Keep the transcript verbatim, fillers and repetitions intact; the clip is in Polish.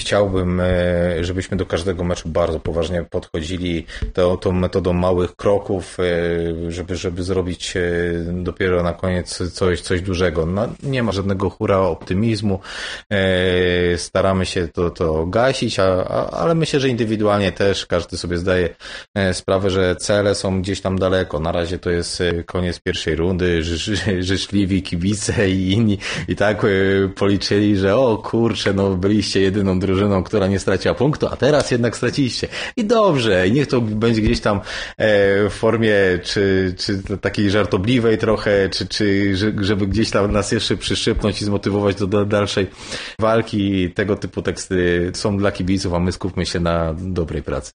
chciałbym, żebyśmy do każdego meczu bardzo poważnie podchodzili tą, tą metodą małych kroków, żeby, żeby zrobić dopiero na koniec coś, coś dużego. No, nie ma żadnego hura optymizmu, staramy się to, to gasić, a, a, ale myślę, że indywidualnie też każdy sobie zdaje sprawę, że cele są gdzieś tam daleko. Na razie to jest koniec pierwszej rundy, ży, życzliwi kibice i inni i tak policzyli, że o kurczę, no byliście jedyną drużyną, która nie straciła punktu, a teraz jednak straciliście. I dobrze, niech to będzie gdzieś tam w formie czy, czy takiej żartobliwej trochę, czy, czy żeby gdzieś tam nas jeszcze przyszczypnąć i zmotywować do, do dalszej walki. Tego typu teksty są dla kibiców, a my skupmy się na dobrej pracy.